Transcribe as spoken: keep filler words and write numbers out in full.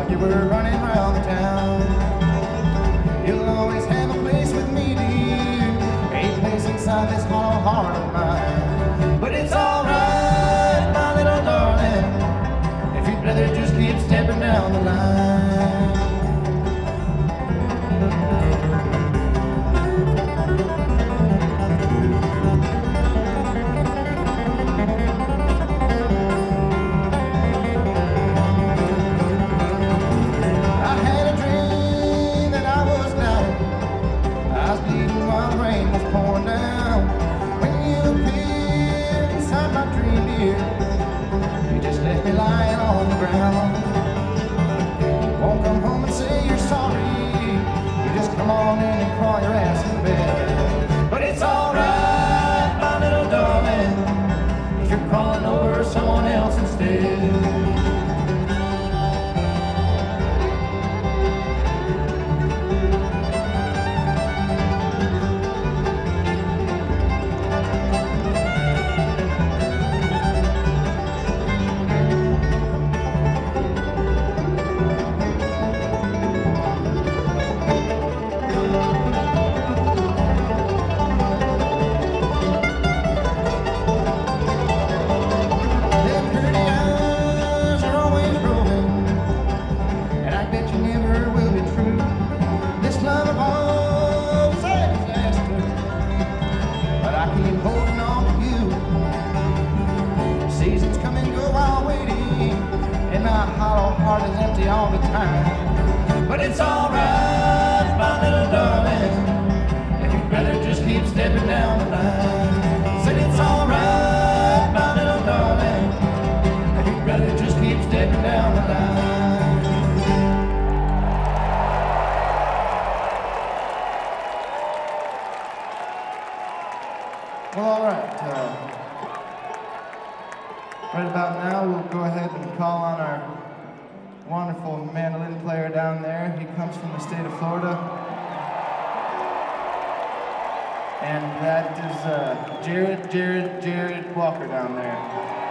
while you were running around the town. You'll always have a place with me, dear, a place inside this hollow heart of mine. But it's alright, my little darling, if you'd rather just keep stepping down the line. Lying on the ground. Won't come home and say you're sorry. You just come on in and crawl your ass in bed. But it's alright, my little darling, if you're crawling over someone else instead. All the time. But it's alright, my little darling, if you'd rather just keep stepping down the line. Said it's alright, my little darling, if you'd rather just keep stepping down the line. Well, alright. Uh, right about now, we'll go ahead and call on our wonderful mandolin player down there. He comes from the state of Florida. And that is uh, Jared, Jared, Jared Walker down there.